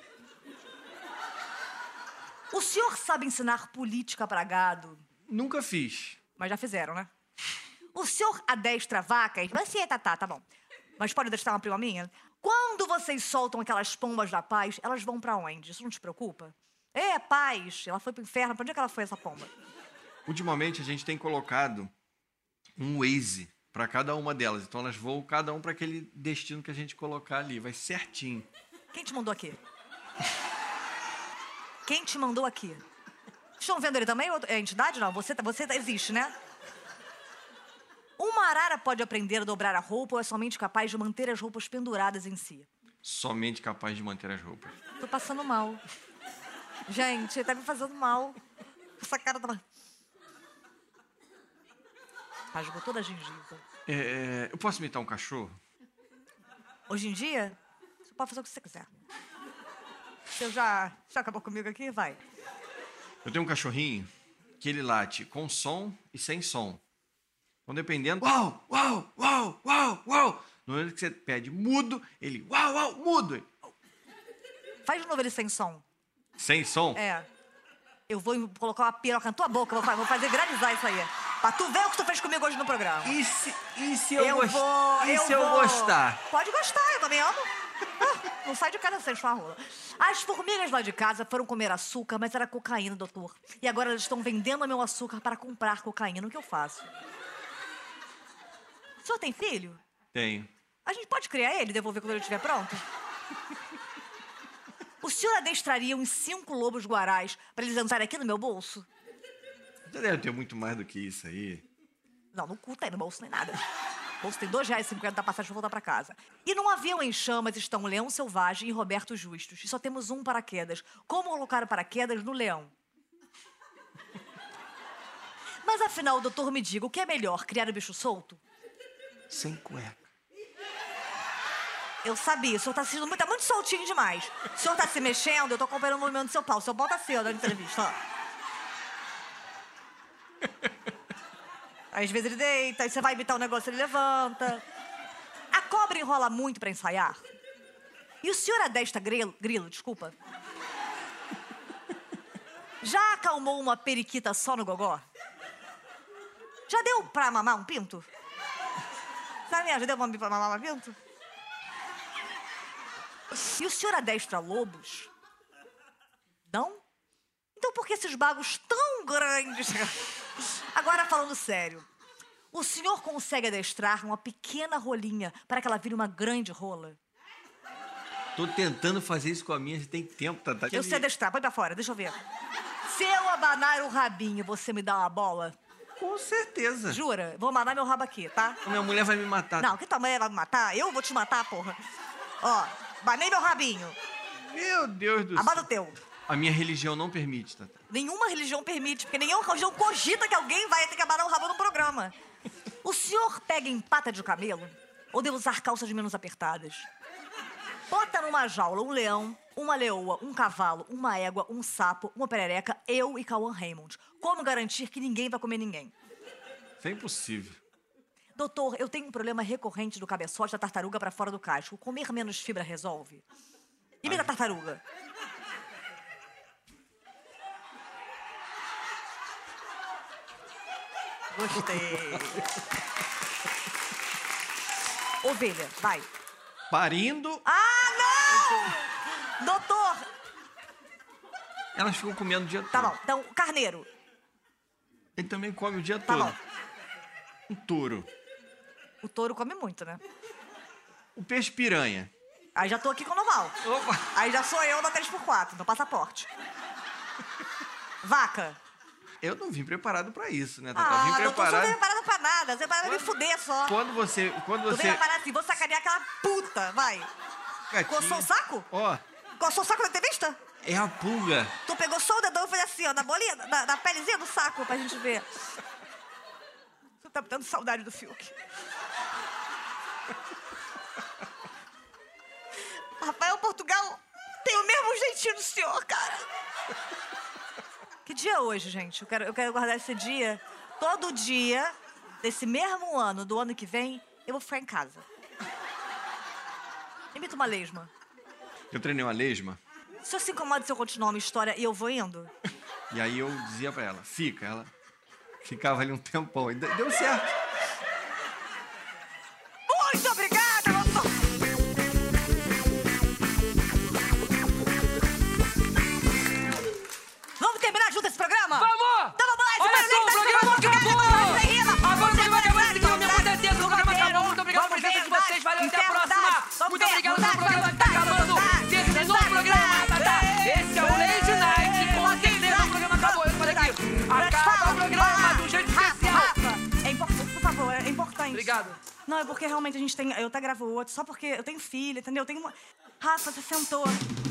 O senhor sabe ensinar política pra gado? Nunca fiz. Mas já fizeram, né? O senhor adestra vacas? Você, tá bom. Mas pode adestrar uma prima minha? Quando vocês soltam aquelas pombas da paz, elas vão pra onde? Isso não te preocupa? É, paz. Ela foi pro inferno. Pra onde é que ela foi, essa pomba? Ultimamente, a gente tem colocado um Waze pra cada uma delas. Então, elas voam cada um pra aquele destino que a gente colocar ali. Vai certinho. Quem te mandou aqui? Quem te mandou aqui? Estão vendo ele também? É entidade? Não, você existe, né? Uma arara pode aprender a dobrar a roupa ou é somente capaz de manter as roupas penduradas em si? Somente capaz de manter as roupas. Tô passando mal. Gente, tá me fazendo mal. Essa cara tá... Rasgou toda a gengiva. Eu posso imitar um cachorro? Hoje em dia, você pode fazer o que você quiser. Você já acabou comigo aqui? Vai. Eu tenho um cachorrinho que ele late com som e sem som. Então, dependendo... Uau, uau, uau, uau, uau. No momento que você pede mudo, ele... Uau, uau, mudo. Faz de novo ele sem som. Sem som? É. Eu vou colocar uma piroca na tua boca. Vou fazer granizar isso aí. Pra tu ver o que tu fez comigo hoje no programa. E se eu gostar? Pode gostar, eu também amo. Não sai de casa sem chupar rola. As formigas lá de casa foram comer açúcar, mas era cocaína, doutor. E agora elas estão vendendo meu açúcar para comprar cocaína. O que eu faço? O senhor tem filho? Tenho. A gente pode criar ele e devolver quando ele estiver pronto? O senhor adestraria uns 5 lobos guarais para eles entrarem aqui no meu bolso? Você deve ter muito mais do que isso aí. Não, no cu tem, no bolso nem nada. O bolso tem R$2,50 da passagem pra voltar pra casa. E num avião em chamas estão Leão Selvagem e Roberto Justus. E só temos um paraquedas. Como colocar o paraquedas no leão? Mas afinal, doutor, me diga, o que é melhor, criar o bicho solto? Sem cueca. Eu sabia, o senhor tá sendo tá muito soltinho demais. O senhor tá se mexendo, eu tô acompanhando o movimento do seu pau. O seu pau tá assim, ó, na entrevista, ó. Aí, às vezes ele deita, aí você vai imitar um negócio, ele levanta. A cobra enrola muito pra ensaiar. E o senhor adestra grilo, desculpa. Já acalmou uma periquita só no gogó? Já deu pra mamar um pinto? Sabe, já deu pra mamar um pinto? E o senhor adestra lobos? Não? Então por que esses bagos tão grandes? Agora, falando sério, o senhor consegue adestrar uma pequena rolinha para que ela vire uma grande rola? Tô tentando fazer isso com a minha, você tem tempo, Tatá. Eu sei adestrar, põe pra fora, deixa eu ver. Se eu abanar o rabinho, você me dá uma bola? Com certeza. Jura? Vou abanar meu rabo aqui, tá? Minha mulher vai me matar. Não, que tua mãe vai me matar? Eu vou te matar, porra. Ó, abanei meu rabinho. Meu Deus do céu. Abana o teu. A minha religião não permite, Tatá. Nenhuma religião permite, porque nenhuma religião cogita que alguém vai ter que abanar o rabo no programa. O senhor pega em pata de camelo? Ou deve usar calças menos apertadas? Bota numa jaula um leão, uma leoa, um cavalo, uma égua, um sapo, uma perereca, eu e Cauã Raymond. Como garantir que ninguém vai comer ninguém? Isso é impossível. Doutor, eu tenho um problema recorrente do cabeçote da tartaruga pra fora do casco. Comer menos fibra resolve? Imita a tartaruga. Gostei. Ovelha, vai. Parindo, Ah, não! Doutor! elas ficam comendo o dia todo. Tá bom, então, carneiro. Ele também come o dia Tá todo. bom. Um touro. O touro come muito, né? O peixe piranha. Aí já tô aqui com o normal. Opa! Aí já sou eu da 3x4, no passaporte. Vaca. Eu não vim preparado pra isso, né, Tatá? Vim Doutor, você não preparado. vem preparado pra nada. Você vai me fuder só. Quando você. Tu vem preparado assim, vou sacanear aquela puta, vai. Coçou o saco? Ó, Coçou o saco da entrevista? é a pulga. Tu pegou só o dedão e fez assim, ó, na bolinha, na pelezinha do saco, pra gente ver. Você tá me dando saudade do Fiuk. Rafael Portugal tem o mesmo jeitinho do senhor, cara. Que dia é hoje, gente? Eu quero guardar esse dia. Todo dia, desse mesmo ano, do ano que vem, eu vou ficar em casa. Imita uma lesma. Eu treinei uma lesma. O senhor se incomoda se eu continuar uma história e eu vou indo? E aí eu dizia pra ela, fica. Ela ficava ali um tempão. E deu certo. Muito obrigada, doutor! Vamos terminar junto esse programa? Vamos! Então vamos lá, esse Olha só, o programa acabou! Agora o programa acabou, esse programa com certeza, o programa acabou. Muito obrigado pela presença de vocês, valeu, até a próxima! Muito obrigado pelo programa que tá acabando! Terminou o programa, Tatá! Esse é o Lady Night, com certeza o programa acabou, eu falei aqui. Acaba o programa do jeito especial! Rafa, é importante, por favor, é importante. Obrigado. Não, é porque realmente a gente tem... Eu até gravo outro, só porque eu tenho filho, entendeu? Eu tenho uma... Rafa, você sentou.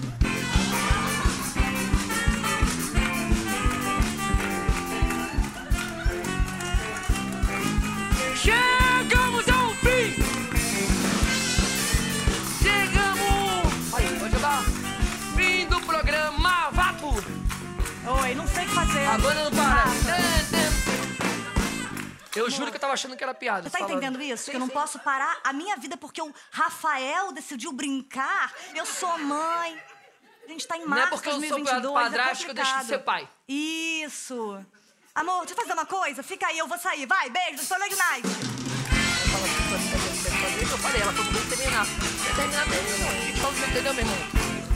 Chegamos ao fim! Chegamos! Olha, pode jogar. Fim do programa Vapo! Oi, não sei o que fazer. A banda não para. Rafa, Eu juro que eu tava achando que era piada. você tá entendendo isso? Que eu não posso parar a minha vida porque o Rafael decidiu brincar. Eu sou mãe. A gente tá em Não é março porque de eu sou 2022, padrasto que eu deixo de ser complicado. pai. Isso. Amor, deixa eu fazer uma coisa? Fica aí, eu vou sair. Vai, beijo, sou Lady Night. Eu falei, ela falou que terminar. Você terminar mesmo, não. Então, você entendeu, meu irmão?